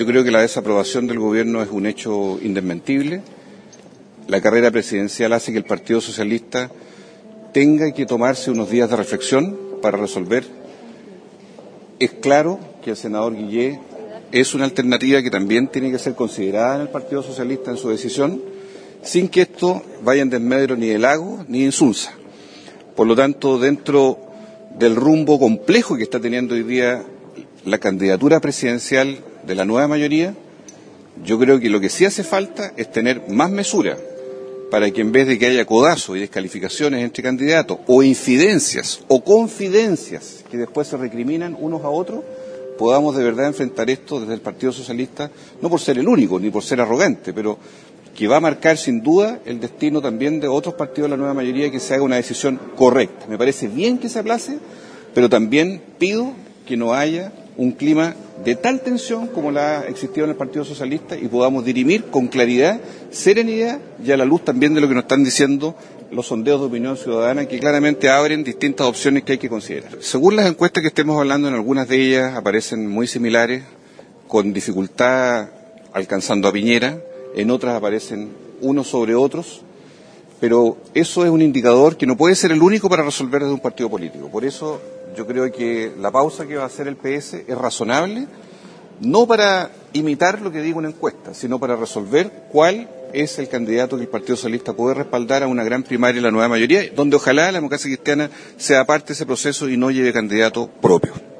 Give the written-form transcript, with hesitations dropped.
Yo creo que la desaprobación del gobierno es un hecho indesmentible. La carrera presidencial hace que el Partido Socialista tenga que tomarse unos días de reflexión para resolver. Es claro que el senador Guillé es una alternativa que también tiene que ser considerada en el Partido Socialista en su decisión, sin que esto vaya en desmedro ni de Lagos ni de Insunza. Por lo tanto, dentro del rumbo complejo que está teniendo hoy día la candidatura presidencial de la nueva mayoría, yo creo que lo que sí hace falta es tener más mesura para que en vez de que haya codazo y descalificaciones entre candidatos, o infidencias o confidencias que después se recriminan unos a otros, podamos de verdad enfrentar esto desde el Partido Socialista, no por ser el único ni por ser arrogante, pero que va a marcar sin duda el destino también de otros partidos de la nueva mayoría, que se haga una decisión correcta. Me parece bien que se aplace, pero también pido que no haya un clima de tal tensión como la ha existido en el Partido Socialista y podamos dirimir con claridad, serenidad y a la luz también de lo que nos están diciendo los sondeos de opinión ciudadana, que claramente abren distintas opciones que hay que considerar. Según las encuestas que estemos hablando, en algunas de ellas aparecen muy similares, con dificultad alcanzando a Piñera, en otras aparecen unos sobre otros, pero eso es un indicador que no puede ser el único para resolver desde un partido político. Por eso yo creo que la pausa que va a hacer el PS es razonable, no para imitar lo que diga una encuesta, sino para resolver cuál es el candidato que el Partido Socialista puede respaldar a una gran primaria en la nueva mayoría, donde ojalá la democracia cristiana sea parte de ese proceso y no lleve candidato propio.